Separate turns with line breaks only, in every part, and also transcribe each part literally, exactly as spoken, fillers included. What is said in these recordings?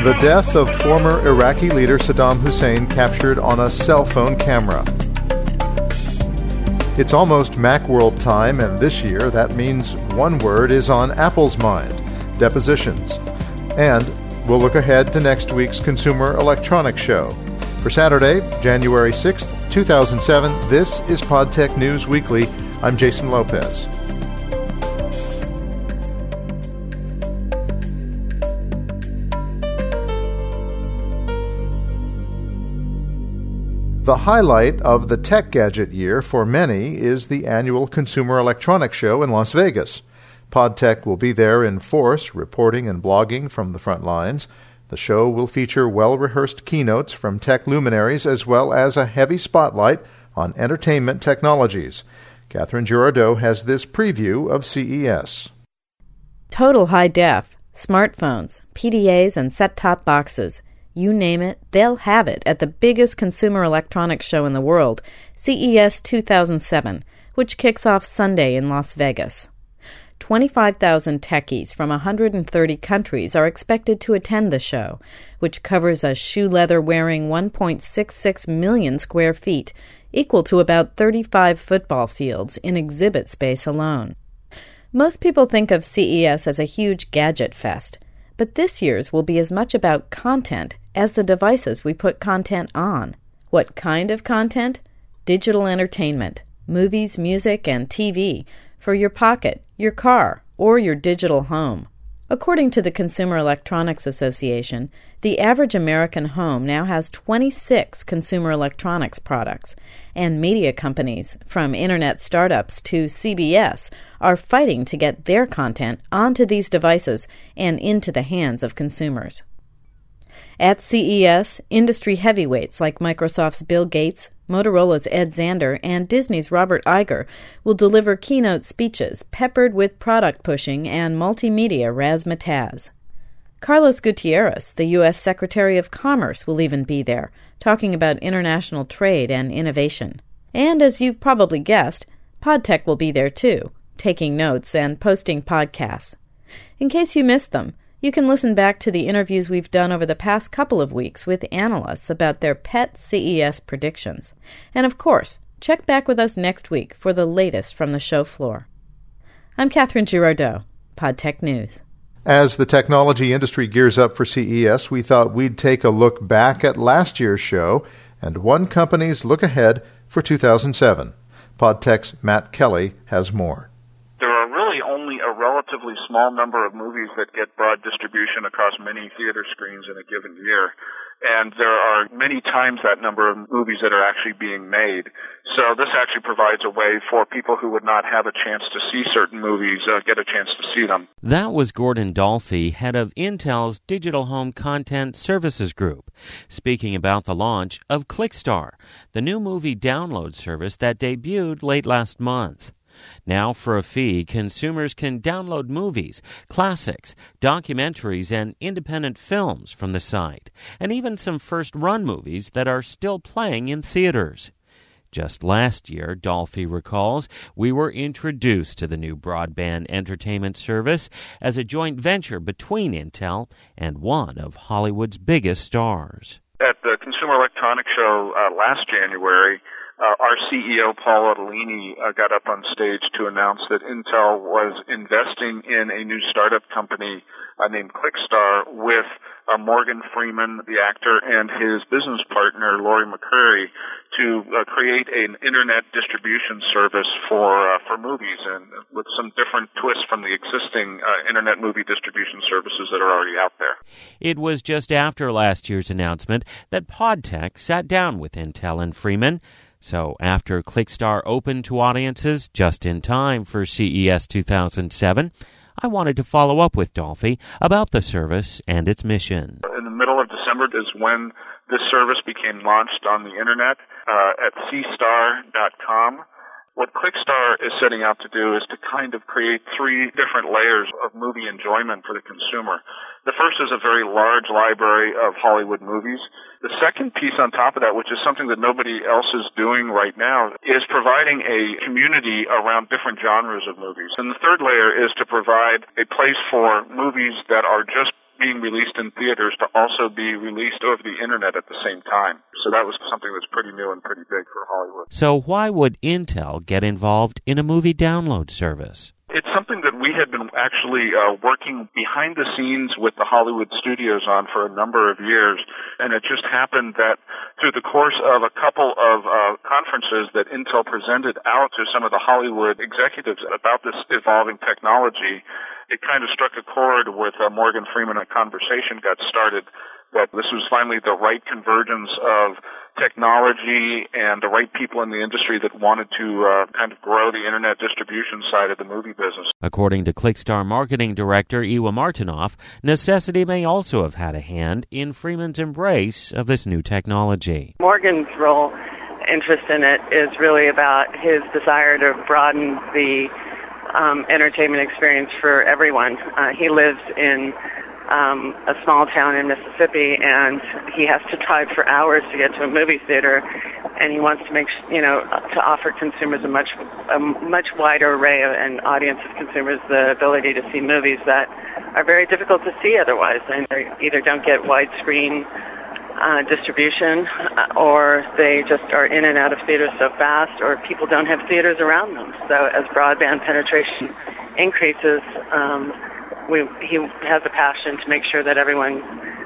The death of former Iraqi leader Saddam Hussein captured on a cell phone camera. It's almost Macworld time, and this year that means one word is on Apple's mind: depositions. And we'll look ahead to next week's Consumer Electronics Show. For Saturday, January sixth, two thousand seven, this is PodTech News Weekly. I'm Jason Lopez. The highlight of the tech gadget year for many is the annual Consumer Electronics Show in Las Vegas. PodTech will be there in force, reporting and blogging from the front lines. The show will feature well-rehearsed keynotes from tech luminaries as well as a heavy spotlight on entertainment technologies. Catherine Girardeau has this preview of C E S.
Total high def, smartphones, P D As, and set-top boxes. You name it, they'll have it at the biggest consumer electronics show in the world, C E S two thousand seven, which kicks off Sunday in Las Vegas. twenty-five thousand techies from one hundred thirty countries are expected to attend the show, which covers a shoe-leather-wearing one point six six million square feet, equal to about thirty-five football fields in exhibit space alone. Most people think of C E S as a huge gadget fest, but this year's will be as much about content as the devices we put content on. What kind of content? Digital entertainment, movies, music, and T V for your pocket, your car, or your digital home. According to the Consumer Electronics Association, the average American home now has twenty-six consumer electronics products, and media companies, from internet startups to C B S, are fighting to get their content onto these devices and into the hands of consumers. At C E S, industry heavyweights like Microsoft's Bill Gates, Motorola's Ed Zander, and Disney's Robert Iger will deliver keynote speeches peppered with product pushing and multimedia razzmatazz. Carlos Gutierrez, the U S Secretary of Commerce, will even be there, talking about international trade and innovation. And as you've probably guessed, PodTech will be there too, taking notes and posting podcasts. In case you missed them, you can listen back to the interviews we've done over the past couple of weeks with analysts about their pet C E S predictions. And of course, check back with us next week for the latest from the show floor. I'm Catherine Girardeau, PodTech News.
As the technology industry gears up for C E S, we thought we'd take a look back at last year's show and one company's look ahead for two thousand seven. PodTech's Matt Kelly has more.
Only a relatively small number of movies that get broad distribution across many theater screens in a given year. And there are many times that number of movies that are actually being made. So this actually provides a way for people who would not have a chance to see certain movies uh, get a chance to see them.
That was Gordon Dolphy, head of Intel's Digital Home Content Services Group, speaking about the launch of ClickStar, the new movie download service that debuted late last month. Now, for a fee, consumers can download movies, classics, documentaries, and independent films from the site, and even some first-run movies that are still playing in theaters. Just last year, Dolphy recalls, we were introduced to the new broadband entertainment service as a joint venture between Intel and one of Hollywood's biggest stars.
At the Consumer Electronics Show uh, last January, Uh, our C E O, Paul Otellini, uh, got up on stage to announce that Intel was investing in a new startup company uh, named ClickStar with uh, Morgan Freeman, the actor, and his business partner, Laurie McCurry, to uh, create an internet distribution service for uh, for movies, and with some different twists from the existing uh, internet movie distribution services that are already out there.
It was just after last year's announcement that PodTech sat down with Intel and Freeman. So after ClickStar opened to audiences just in time for C E S two thousand seven, I wanted to follow up with Dolphy about the service and its mission.
In the middle of December is when this service became launched on the internet uh, at c star dot com. What ClickStar is setting out to do is to kind of create three different layers of movie enjoyment for the consumer. The first is a very large library of Hollywood movies. The second piece on top of that, which is something that nobody else is doing right now, is providing a community around different genres of movies. And the third layer is to provide a place for movies that are just being released in theaters to also be released over the internet at the same time. So that was something that's pretty new and pretty big for Hollywood.
So why would Intel get involved in a movie download service?
It's something that we had been actually uh, working behind the scenes with the Hollywood studios on for a number of years, and it just happened that through the course of a couple of uh, conferences that Intel presented out to some of the Hollywood executives about this evolving technology, it kind of struck a chord with uh, Morgan Freeman. A conversation got started that this was finally the right convergence of technology and the right people in the industry that wanted to uh, kind of grow the internet distribution side of the movie business.
According to Clickstar marketing director Ewa Martinoff, necessity may also have had a hand in Freeman's embrace of this new technology.
Morgan's role, interest in it, is really about his desire to broaden the um, entertainment experience for everyone. Uh, he lives in Um, a small town in Mississippi, and he has to drive for hours to get to a movie theater, and he wants to make, you know, to offer consumers a much, a much wider array and audience of consumers the ability to see movies that are very difficult to see otherwise, and they either don't get widescreen uh, distribution, or they just are in and out of theaters so fast, or people don't have theaters around them. So as broadband penetration increases, um, We, he has a passion to make sure that everyone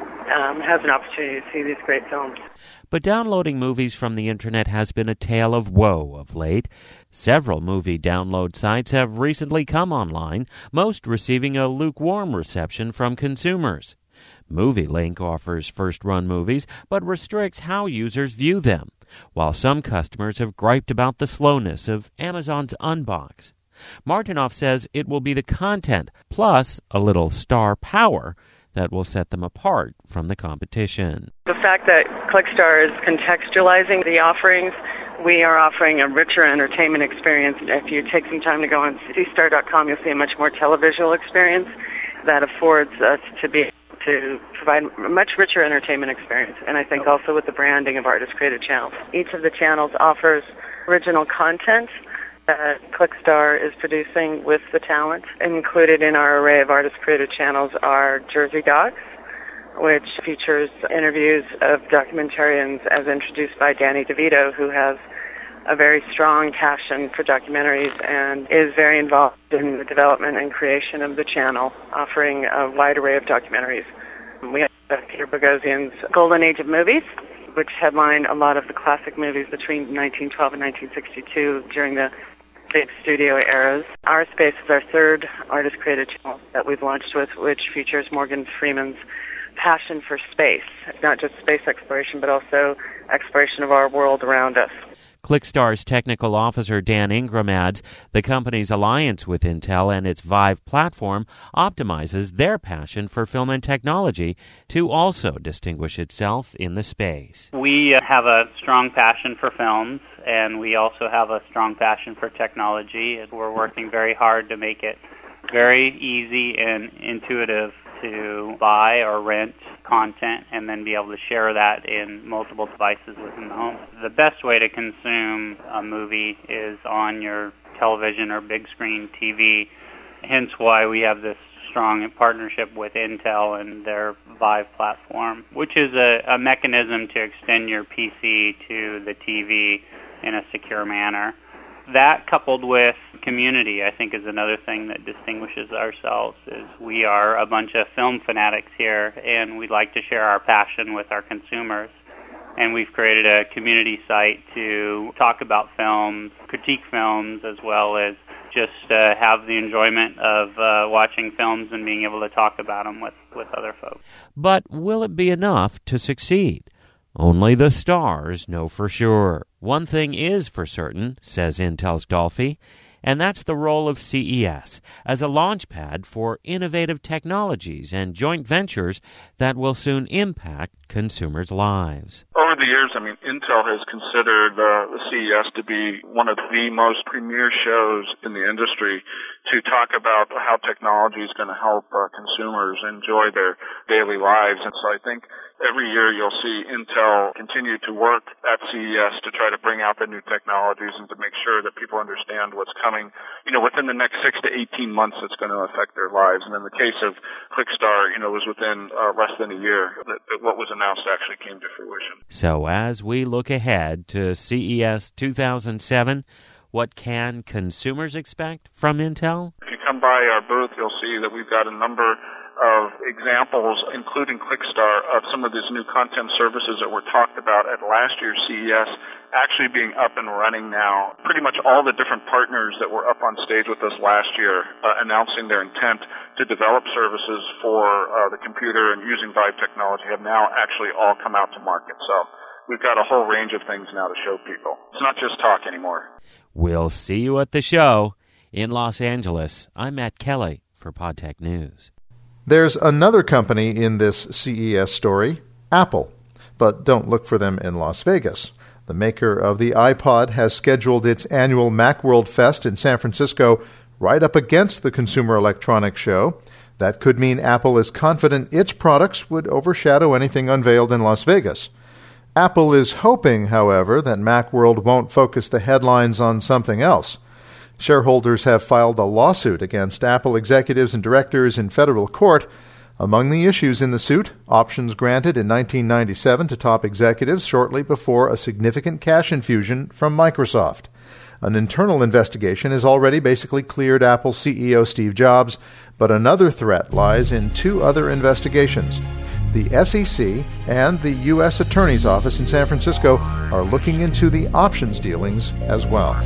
um, has an opportunity to see these great films.
But downloading movies from the internet has been a tale of woe of late. Several movie download sites have recently come online, most receiving a lukewarm reception from consumers. MovieLink offers first-run movies, but restricts how users view them, while some customers have griped about the slowness of Amazon's Unbox. Martinoff says it will be the content, plus a little star power, that will set them apart from the competition.
The fact that Clickstar is contextualizing the offerings, we are offering a richer entertainment experience. If you take some time to go on C star dot com, you'll see a much more televisual experience that affords us to be to provide a much richer entertainment experience. And I think also with the branding of artist-created channels. Each of the channels offers original content that Clickstar is producing with the talent. Included in our array of artist-created channels are Jersey Docs, which features interviews of documentarians as introduced by Danny DeVito, who has a very strong passion for documentaries and is very involved in the development and creation of the channel, offering a wide array of documentaries. We have Peter Boghossian's Golden Age of Movies, which headline a lot of the classic movies between nineteen twelve and nineteen sixty-two during the big studio eras. Our Space is our third artist-created channel that we've launched with, which features Morgan Freeman's passion for space. It's not just space exploration, but also exploration of our world around us.
Clickstar's technical officer Dan Ingram adds the company's alliance with Intel and its Vive platform optimizes their passion for film and technology to also distinguish itself in the space.
We have a strong passion for films, and we also have a strong passion for technology. We're working very hard to make it very easy and intuitive to buy or rent content and then be able to share that in multiple devices within the home. The best way to consume a movie is on your television or big screen T V, hence why we have this strong partnership with Intel and their Vive platform, which is a, a mechanism to extend your P C to the T V in a secure manner. That, coupled with community, I think is another thing that distinguishes ourselves, is we are a bunch of film fanatics here, and we'd like to share our passion with our consumers. And we've created a community site to talk about films, critique films, as well as just uh, have the enjoyment of uh, watching films and being able to talk about them with, with other folks.
But will it be enough to succeed? Only the stars know for sure. One thing is for certain, says Intel's Dolphy, and that's the role of C E S as a launchpad for innovative technologies and joint ventures that will soon impact consumers' lives.
Over the years, I mean, Intel has considered uh, the C E S to be one of the most premier shows in the industry to talk about how technology is going to help uh, consumers enjoy their daily lives. And so I think every year you'll see Intel continue to work at C E S to try to bring out the new technologies and to make sure that people understand what's coming, you know, within the next six to eighteen months that's going to affect their lives. And in the case of Clickstar, you know, it was within uh, less than a year that, that what was announced actually came to fruition.
So as we look ahead to C E S two thousand seven, what can consumers expect from Intel?
If you come by our booth, you'll see that we've got a number of examples, including Clickstar, of some of these new content services that were talked about at last year's C E S actually being up and running now. Pretty much all the different partners that were up on stage with us last year uh, announcing their intent to develop services for uh, the computer and using Vive technology have now actually all come out to market. So we've got a whole range of things now to show people. It's not just talk anymore.
We'll see you at the show in Los Angeles. I'm Matt Kelly for PodTech News.
There's another company in this C E S story, Apple. But don't look for them in Las Vegas. The maker of the iPod has scheduled its annual Macworld Fest in San Francisco right up against the Consumer Electronics Show. That could mean Apple is confident its products would overshadow anything unveiled in Las Vegas. Apple is hoping, however, that Macworld won't focus the headlines on something else. Shareholders have filed a lawsuit against Apple executives and directors in federal court. Among the issues in the suit, options granted in nineteen ninety-seven to top executives shortly before a significant cash infusion from Microsoft. An internal investigation has already basically cleared Apple C E O Steve Jobs, but another threat lies in two other investigations. The S E C and the U S Attorney's Office in San Francisco are looking into the options dealings as well.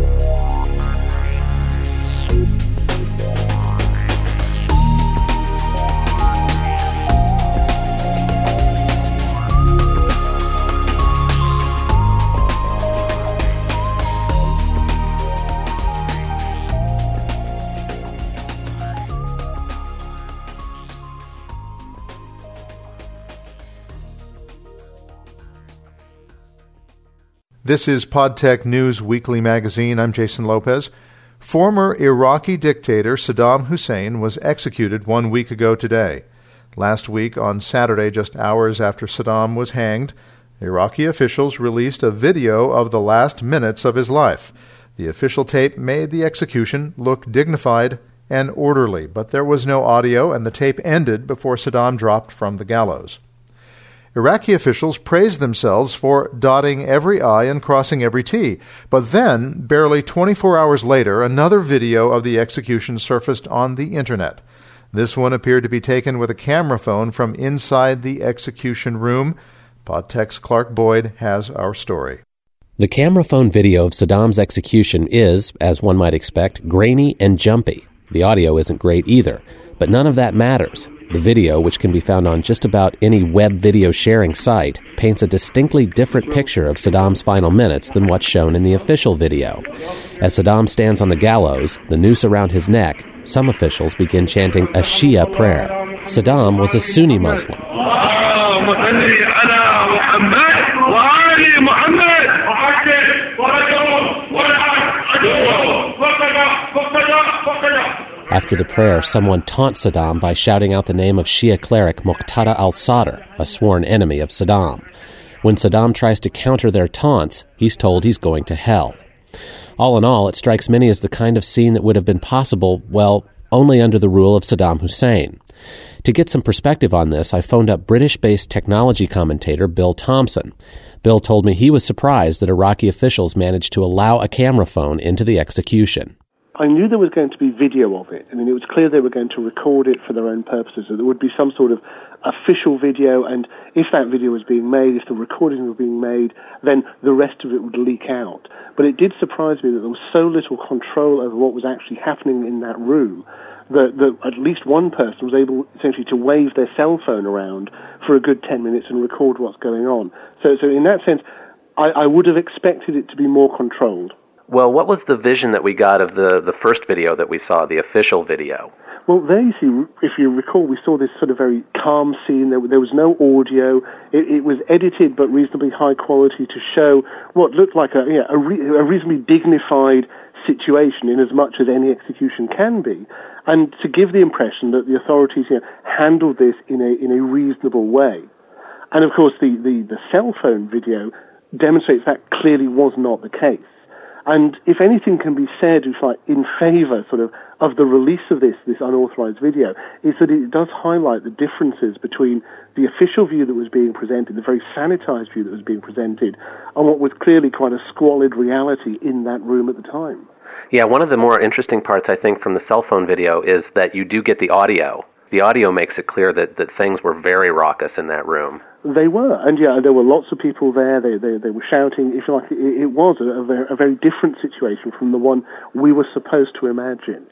This is PodTech News Weekly Magazine. I'm Jason Lopez. Former Iraqi dictator Saddam Hussein was executed one week ago today. Last week, on Saturday, just hours after Saddam was hanged, Iraqi officials released a video of the last minutes of his life. The official tape made the execution look dignified and orderly, but there was no audio, and the tape ended before Saddam dropped from the gallows. Iraqi officials praised themselves for dotting every I and crossing every T. But then, barely twenty-four hours later, another video of the execution surfaced on the Internet. This one appeared to be taken with a camera phone from inside the execution room. PodTech's Clark Boyd has our story.
The camera phone video of Saddam's execution is, as one might expect, grainy and jumpy. The audio isn't great either, but none of that matters. The video, which can be found on just about any web video sharing site, paints a distinctly different picture of Saddam's final minutes than what's shown in the official video. As Saddam stands on the gallows, the noose around his neck, some officials begin chanting a Shia prayer. Saddam was a Sunni Muslim. After the prayer, someone taunts Saddam by shouting out the name of Shia cleric Muqtada al-Sadr, a sworn enemy of Saddam. When Saddam tries to counter their taunts, he's told he's going to hell. All in all, it strikes many as the kind of scene that would have been possible, well, only under the rule of Saddam Hussein. To get some perspective on this, I phoned up British-based technology commentator Bill Thompson. Bill told me he was surprised that Iraqi officials managed to allow a camera phone into the execution.
I knew there was going to be video of it. I mean, it was clear they were going to record it for their own purposes, that there would be some sort of official video, and if that video was being made, if the recordings were being made, then the rest of it would leak out. But it did surprise me that there was so little control over what was actually happening in that room that, that at least one person was able essentially to wave their cell phone around for a good ten minutes and record what's going on. So, so in that sense, I, I would have expected it to be more controlled.
Well, what was the vision that we got of the, the first video that we saw, the official video?
Well, there you see, if you recall, we saw this sort of very calm scene. There, there was no audio. It, it was edited but reasonably high quality to show what looked like a, yeah, a, re, a reasonably dignified situation in as much as any execution can be, and to give the impression that the authorities, you know, handled this in a in a reasonable way. And of course, the, the, the cell phone video demonstrates that clearly was not the case. And if anything can be said, it's like in favour, sort of, of the release of this this unauthorised video, is that it does highlight the differences between the official view that was being presented, the very sanitised view that was being presented, and what was clearly quite a squalid reality in that room at the time.
Yeah, one of the more interesting parts, I think, from the cell phone video is that you do get the audio. The audio makes it clear that, that things were very raucous in that room.
They were, and yeah, there were lots of people there. They they, they were shouting. If you like, it, it was a, a, very, a very different situation from the one we were supposed to imagine.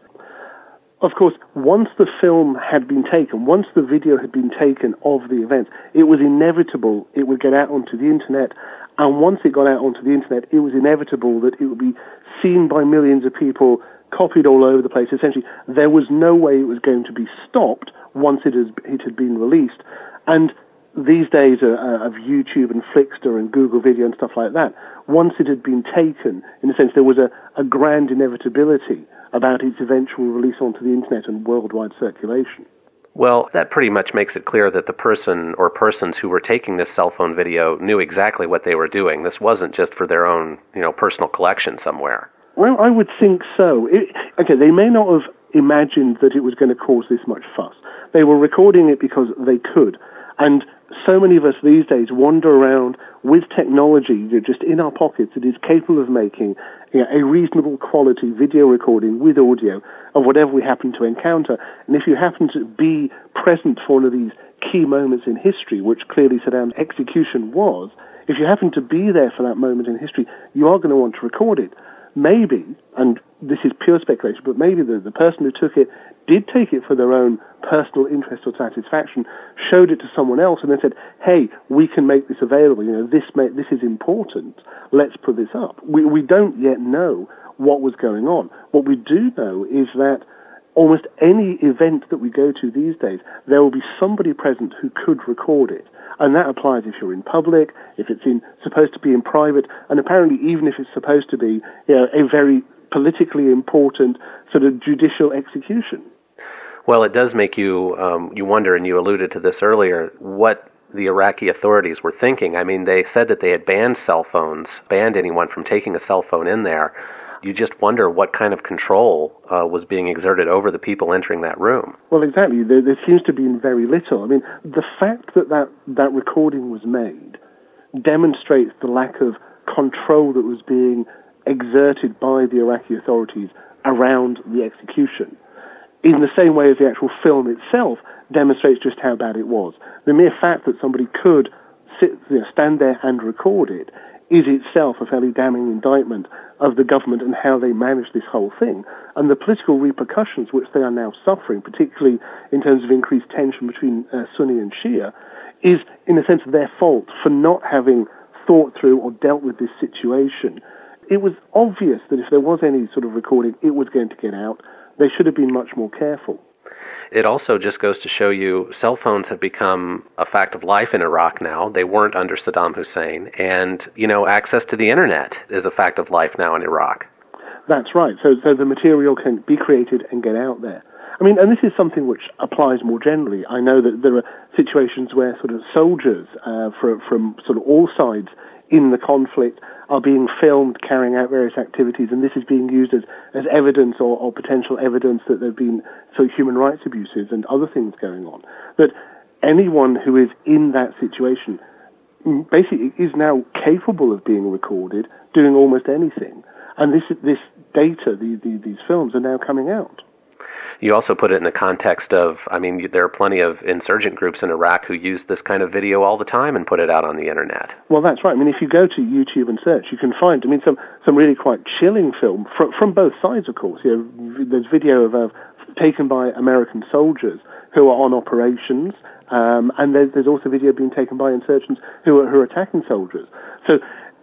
Of course, once the film had been taken, once the video had been taken of the event, it was inevitable it would get out onto the internet, and once it got out onto the internet, it was inevitable that it would be seen by millions of people, copied all over the place. Essentially, there was no way it was going to be stopped once it, has, it had been released. And these days uh, of YouTube and Flickster and Google Video and stuff like that, once it had been taken, in a sense, there was a, a grand inevitability about its eventual release onto the internet and worldwide circulation.
Well, that pretty much makes it clear that the person or persons who were taking this cell phone video knew exactly what they were doing. This wasn't just for their own, you know, personal collection somewhere.
Well, I would think so. It, okay, they may not have imagined that it was going to cause this much fuss. They were recording it because they could. And so many of us these days wander around with technology just in our pockets that is capable of making, you know, a reasonable quality video recording with audio of whatever we happen to encounter. And if you happen to be present for one of these key moments in history, which clearly Saddam's execution was, if you happen to be there for that moment in history, you are going to want to record it. Maybe, and this is pure speculation, but maybe the, the person who took it did take it for their own personal interest or satisfaction, showed it to someone else, and then said, hey, we can make this available. You know, this may, this is important. Let's put this up. We, we don't yet know what was going on. What we do know is that almost any event that we go to these days, there will be somebody present who could record it. And that applies if you're in public, if it's in supposed to be in private, and apparently even if it's supposed to be, you know, a very politically important sort of judicial execution.
Well, it does make you um, you wonder, and you alluded to this earlier, what the Iraqi authorities were thinking. I mean, they said that they had banned cell phones, banned anyone from taking a cell phone in there. You just wonder what kind of control uh, was being exerted over the people entering that room.
Well, exactly. There, there seems to be very little. I mean, the fact that, that that recording was made demonstrates the lack of control that was being exerted by the Iraqi authorities around the execution, in the same way as the actual film itself demonstrates just how bad it was. The mere fact that somebody could sit, you know, stand there and record it is itself a fairly damning indictment of the government and how they managed this whole thing. And the political repercussions which they are now suffering, particularly in terms of increased tension between uh, Sunni and Shia, is, in a sense, their fault for not having thought through or dealt with this situation. It was obvious that if there was any sort of recording, it was going to get out. They should have been much more careful.
It also just goes to show you cell phones have become a fact of life in Iraq now. They weren't under Saddam Hussein. And, you know, access to the internet is a fact of life now in Iraq.
That's right. So, so the material can be created and get out there. I mean, and this is something which applies more generally. I know that there are situations where sort of soldiers uh, for, from sort of all sides in the conflict are being filmed carrying out various activities, and this is being used as, as evidence or, or potential evidence that there have been so human rights abuses and other things going on. That anyone who is in that situation basically is now capable of being recorded, doing almost anything. And this this data, the, the, these films, are now coming out.
You also put it in the context of, I mean, there are plenty of insurgent groups in Iraq who use this kind of video all the time and put it out on the internet.
Well, that's right. I mean, if you go to YouTube and search, you can find, I mean, some, some really quite chilling film from, from both sides, of course. You know, there's video of uh, taken by American soldiers who are on operations, um, and there's, there's also video being taken by insurgents who are, who are attacking soldiers. So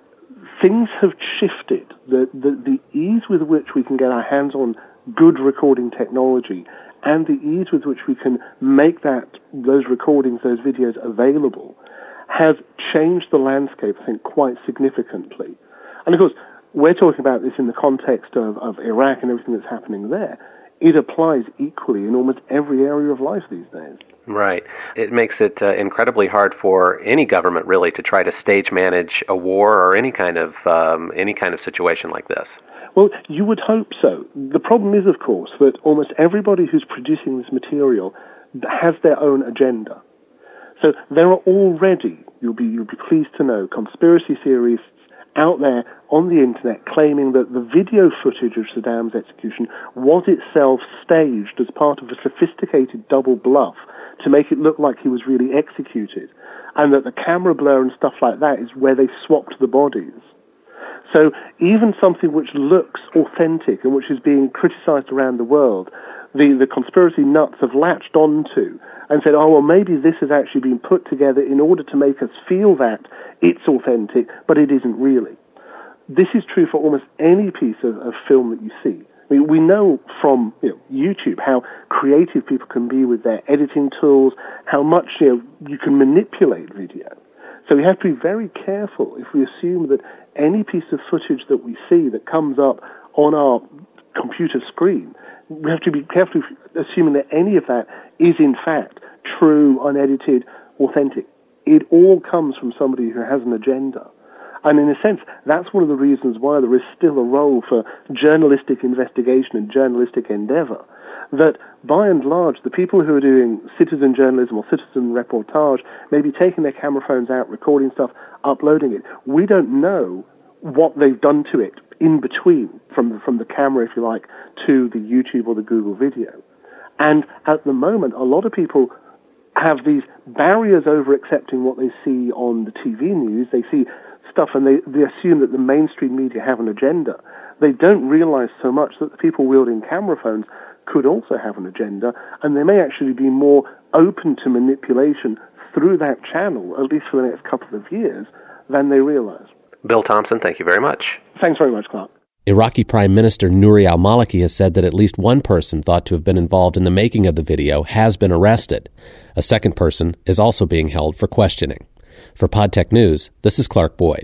things have shifted. The, the, the ease with which we can get our hands on good recording technology and the ease with which we can make that those recordings, those videos available has changed the landscape, I think, quite significantly. And of course, we're talking about this in the context of, of Iraq and everything that's happening there. It applies equally in almost every area of life these days.
Right. It makes it uh, incredibly hard for any government, really, to try to stage manage a war or any kind of um, any kind of situation like this.
Well, you would hope so. The problem is, of course, that almost everybody who's producing this material has their own agenda. So there are already, you'll be you'll be pleased to know, conspiracy theorists out there on the internet claiming that the video footage of Saddam's execution was itself staged as part of a sophisticated double bluff to make it look like he was really executed, and that the camera blur and stuff like that is where they swapped the bodies. So even something which looks authentic and which is being criticized around the world, the, the conspiracy nuts have latched onto and said, oh, well, maybe this has actually been put together in order to make us feel that it's authentic, but it isn't really. This is true for almost any piece of, of film that you see. I mean, we know from you know, YouTube how creative people can be with their editing tools, how much you know, you can manipulate video. So we have to be very careful if we assume that any piece of footage that we see that comes up on our computer screen, we have to be careful assuming that any of that is in fact true, unedited, authentic. It all comes from somebody who has an agenda. And in a sense, that's one of the reasons why there is still a role for journalistic investigation and journalistic endeavor. That, by and large, the people who are doing citizen journalism or citizen reportage may be taking their camera phones out, recording stuff, uploading it. We don't know what they've done to it in between, from, from the camera, if you like, to the YouTube or the Google video. And at the moment, a lot of people have these barriers over accepting what they see on the T V news. They see stuff and they, they assume that the mainstream media have an agenda. They don't realize so much that the people wielding camera phones could also have an agenda, and they may actually be more open to manipulation through that channel, at least for the next couple of years, than they realize.
Bill Thompson, thank you very much.
Thanks very much, Clark.
Iraqi Prime Minister Nouri al-Maliki has said that at least one person thought to have been involved in the making of the video has been arrested. A second person is also being held for questioning. For PodTech News, this is Clark Boyd.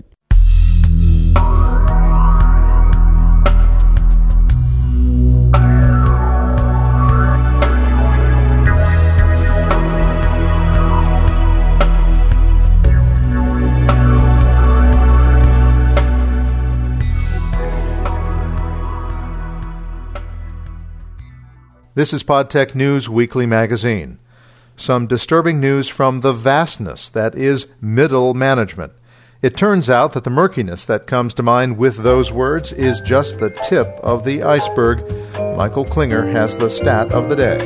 This is PodTech News Weekly Magazine. Some disturbing news from the vastness that is middle management. It turns out that the murkiness that comes to mind with those words is just the tip of the iceberg. Michael Klinger has the stat of the day.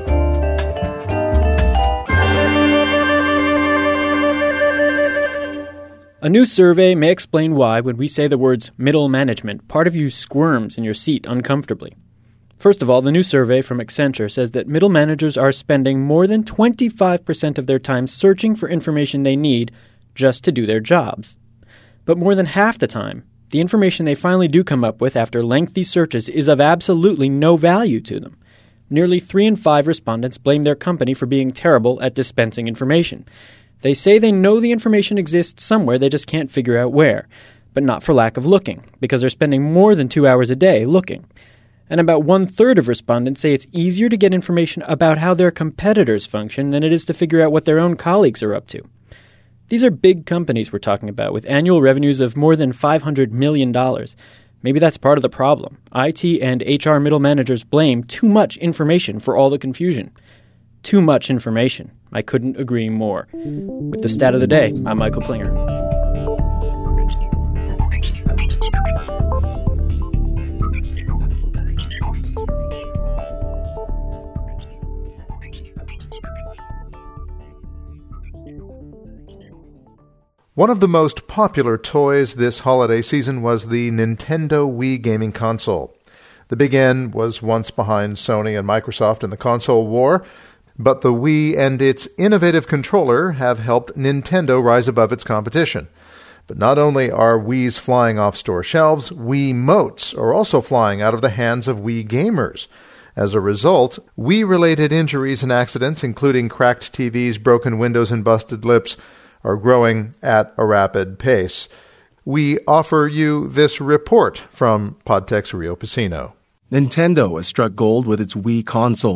A new survey may explain why, when we say the words middle management, part of you squirms in your seat uncomfortably. First of all, the new survey from Accenture says that middle managers are spending more than twenty-five percent of their time searching for information they need just to do their jobs. But more than half the time, the information they finally do come up with after lengthy searches is of absolutely no value to them. Nearly three in five respondents blame their company for being terrible at dispensing information. They say they know the information exists somewhere, they just can't figure out where, but not for lack of looking, because they're spending more than two hours a day looking. And about one-third of respondents say it's easier to get information about how their competitors function than it is to figure out what their own colleagues are up to. These are big companies we're talking about, with annual revenues of more than five hundred million dollars. Maybe that's part of the problem. I T and H R middle managers blame too much information for all the confusion. Too much information. I couldn't agree more. With the stat of the day, I'm Michael Klinger.
One of the most popular toys this holiday season was the Nintendo Wii gaming console. The Big N was once behind Sony and Microsoft in the console war, but the Wii and its innovative controller have helped Nintendo rise above its competition. But not only are Wiis flying off store shelves, Wiimotes are also flying out of the hands of Wii gamers. As a result, Wii-related injuries and accidents, including cracked T Vs, broken windows, and busted lips, are growing at a rapid pace. We offer you this report from PodTech's Rio Pacino.
Nintendo has struck gold with its Wii console.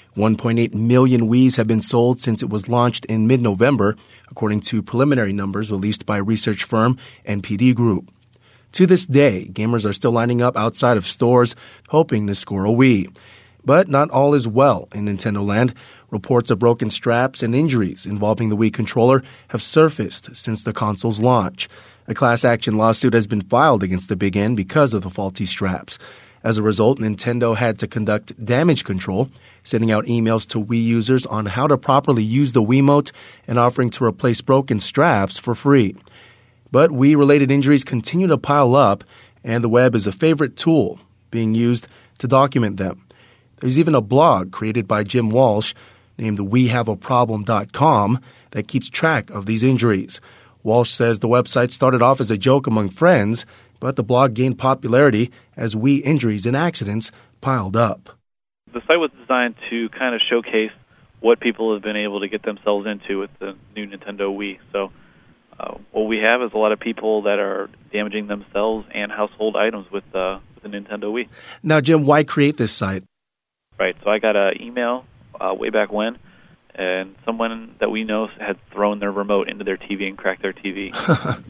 one point eight million Wiis have been sold since it was launched in mid-November, according to preliminary numbers released by research firm N P D Group. To this day, gamers are still lining up outside of stores hoping to score a Wii. But not all is well in Nintendo land. Reports of broken straps and injuries involving the Wii controller have surfaced since the console's launch. A class action lawsuit has been filed against the Big N because of the faulty straps. As a result, Nintendo had to conduct damage control, sending out emails to Wii users on how to properly use the Wiimote and offering to replace broken straps for free. But Wii-related injuries continue to pile up, and the web is a favorite tool being used to document them. There's even a blog created by Jim Walsh named we have a problem dot com that keeps track of these injuries. Walsh says the website started off as a joke among friends, but the blog gained popularity as Wii injuries and accidents piled up.
The site was designed to kind of showcase what people have been able to get themselves into with the new Nintendo Wii. So uh, what we have is a lot of people that are damaging themselves and household items with, uh, with the Nintendo Wii.
Now, Jim, why create this site?
Right, so I got an email uh, way back when, and someone that we know had thrown their remote into their T V and cracked their T V.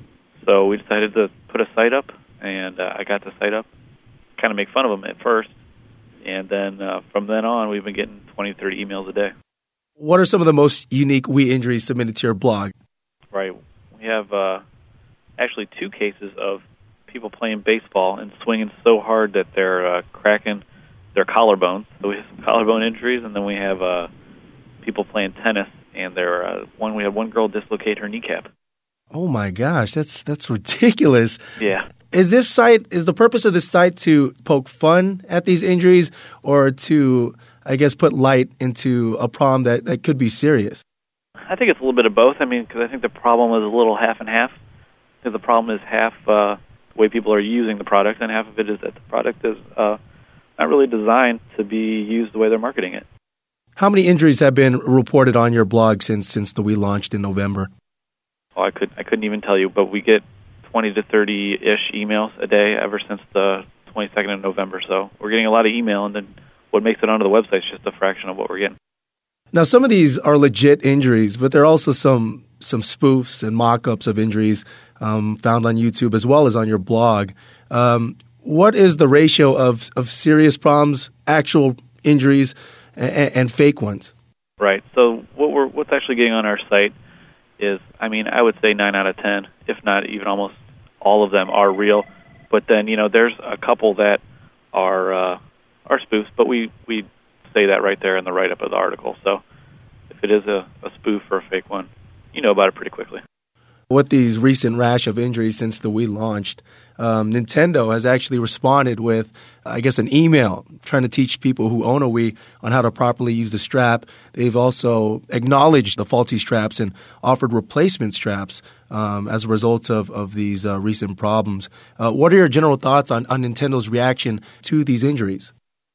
So we decided to put a site up, and uh, I got the site up, kind of make fun of them at first, and then uh, from then on, we've been getting twenty, thirty emails a day.
What are some of the most unique Wii injuries submitted to your blog?
Right, we have uh, actually two cases of people playing baseball and swinging so hard that they're uh, cracking their collarbones. So we have some collarbone injuries, and then we have uh, people playing tennis, and they're, uh, one we had one girl dislocate her kneecap.
Oh my gosh, that's that's ridiculous.
Yeah.
Is this site, is the purpose of this site to poke fun at these injuries or to, I guess, put light into a problem that, that could be serious?
I think it's a little bit of both. I mean, because I think the problem is a little half and half. Because the problem is half uh, the way people are using the product, and half of it is that the product is uh, not really designed to be used the way they're marketing it.
How many injuries have been reported on your blog since since the Wii launched in November?
Oh, I could I couldn't even tell you, but we get twenty to thirty ish emails a day ever since the twenty-second of November. So we're getting a lot of email, and then what makes it onto the website is just a fraction of what we're getting.
Now, some of these are legit injuries, but there are also some some spoofs and mock-ups of injuries um, found on YouTube as well as on your blog. Um, what is the ratio of, of serious problems, actual injuries, and, and fake ones?
Right. So what we're what's actually getting on our site is, I mean, I would say nine out of ten, if not even almost all of them are real. But then, you know, there's a couple that are uh, are spoofs, but we, we say that right there in the write-up of the article. So if it is a, a spoof or a fake one, you know about it pretty quickly.
With these recent rash of injuries since the Wii launched, um, Nintendo has actually responded with, I guess, an email trying to teach people who own a Wii on how to properly use the strap. They've also acknowledged the faulty straps and offered replacement straps um, as a result of, of these uh, recent problems. Uh, what are your general thoughts on, on Nintendo's reaction to these injuries?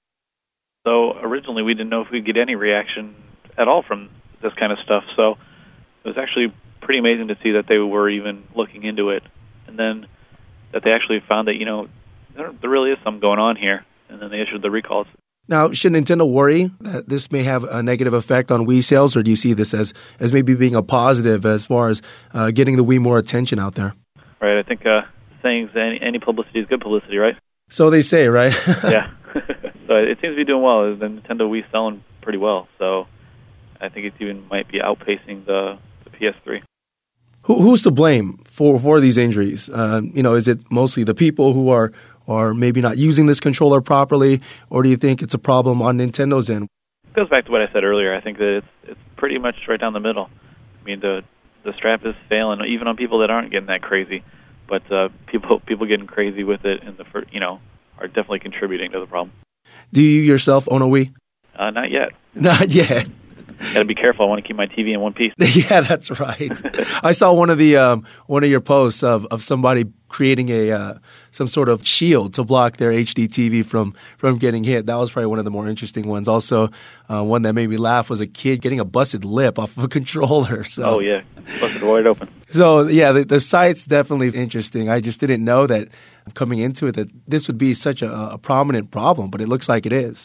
So originally we didn't know if we'd get any reaction at all from this kind of stuff. So it was actually pretty amazing to see that they were even looking into it, and then that they actually found that, you know, there, there really is something going on here, and then they issued the recalls.
Now, should Nintendo worry that this may have a negative effect on Wii sales, or do you see this as, as maybe being a positive as far as uh, getting the Wii more attention out there?
Right, I think uh, saying any, any publicity is good publicity, right?
So they say, right?
Yeah. So it seems to be doing well. The Nintendo Wii selling pretty well, so I think it even might be outpacing the, the P S three.
Who, who's to blame for, for these injuries? Uh, you know, is it mostly the people who are, are maybe not using this controller properly, or do you think it's a problem on Nintendo's end?
It goes back to what I said earlier. I think that it's it's pretty much right down the middle. I mean, the the strap is failing, even on people that aren't getting that crazy, but uh, people people getting crazy with it, and the fir- you know are definitely contributing to the problem.
Do you yourself own a Wii?
Uh, not yet.
Not yet.
Got to be careful. I want to keep my T V in one piece.
Yeah, that's right. I saw one of the um, one of your posts of, of somebody creating a uh, some sort of shield to block their H D T V from, from getting hit. That was probably one of the more interesting ones. Also, uh, one that made me laugh was a kid getting a busted lip off of a controller. So.
Oh yeah, busted wide open.
So yeah, the, the site's definitely interesting. I just didn't know that coming into it that this would be such a, a prominent problem, but it looks like it is.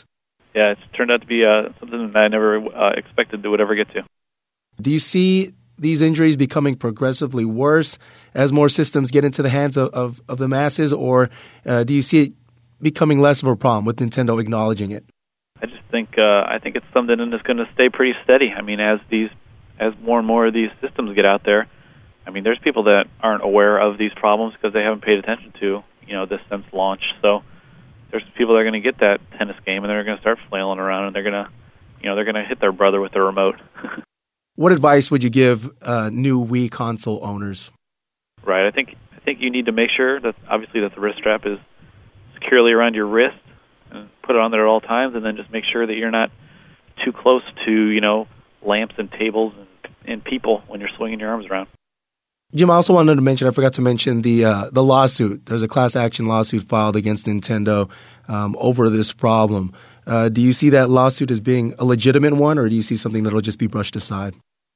yeah, it's turned out to be uh, something that I never uh, expected to would ever get to.
Do you see these injuries becoming progressively worse as more systems get into the hands of, of, of the masses, or uh, do you see it becoming less of a problem with Nintendo acknowledging it?
I just think uh, I think it's something that's going to stay pretty steady. I mean, as these as more and more of these systems get out there, I mean, there's people that aren't aware of these problems because they haven't paid attention to, you know, this since launch. So there's people that are going to get that tennis game and they're going to start flailing around and they're going to, you know, they're going to hit their brother with their remote.
What advice would you give uh, new Wii console owners?
Right. I think I think you need to make sure that obviously that the wrist strap is securely around your wrist and put it on there at all times, and then just make sure that you're not too close to, you know, lamps and tables and, and people when you're swinging your arms around.
Jim, I also wanted to mention, I forgot to mention the uh, the lawsuit. There's a class action lawsuit filed against Nintendo um, over this problem. Uh, do you see that lawsuit as being a legitimate one, or do you see something that will just be brushed aside?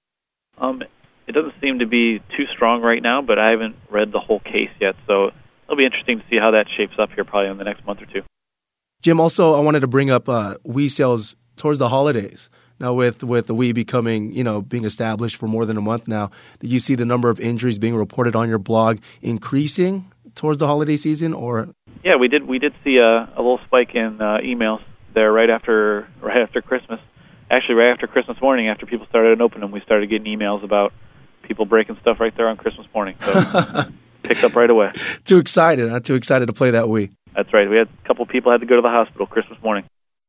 Um, it doesn't seem to be too strong right now, but I haven't read the whole case yet, so it'll be interesting to see how that shapes up here probably in the next month or two.
Jim, also I wanted to bring up uh, Wii sales towards the holidays. Now, with, with the Wii becoming, you know, being established for more than a month now, did you see the number of injuries being reported on your blog increasing towards the holiday season, or?
Yeah, we did. We did see a, a little spike in uh, emails there right after right after Christmas. Actually, right after Christmas morning, after people started opening them, we started getting emails about people breaking stuff right there on Christmas morning. So picked up right away.
Too excited, huh? Too excited to play that Wii.
That's right. We had a couple people had to go to the hospital Christmas morning.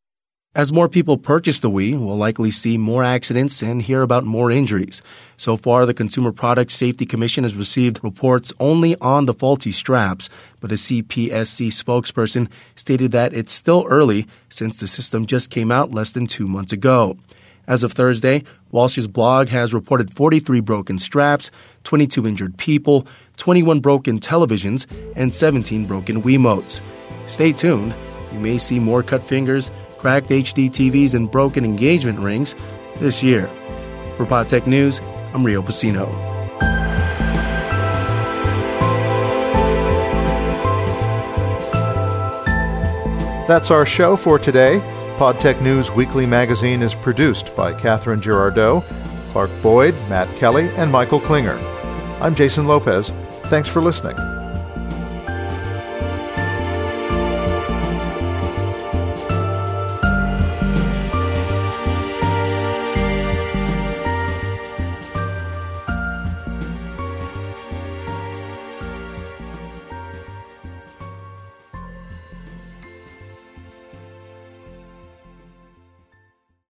As more people purchase the Wii, we'll likely see more accidents and hear about more injuries. So far, the Consumer Product Safety Commission has received reports only on the faulty straps, but a C P S C spokesperson stated that it's still early since the system just came out less than two months ago. As of Thursday, Walsh's blog has reported forty-three broken straps, twenty-two injured people, twenty-one broken televisions, and seventeen broken Wiimotes. Stay tuned. You may see more cut fingers, cracked H D T Vs, and broken engagement rings this year. For PodTech News, I'm Rio Pacino.
That's our show for today. PodTech News Weekly Magazine is produced by Catherine Girardeau, Clark Boyd, Matt Kelly, and Michael Klinger. I'm Jason Lopez. Thanks for listening.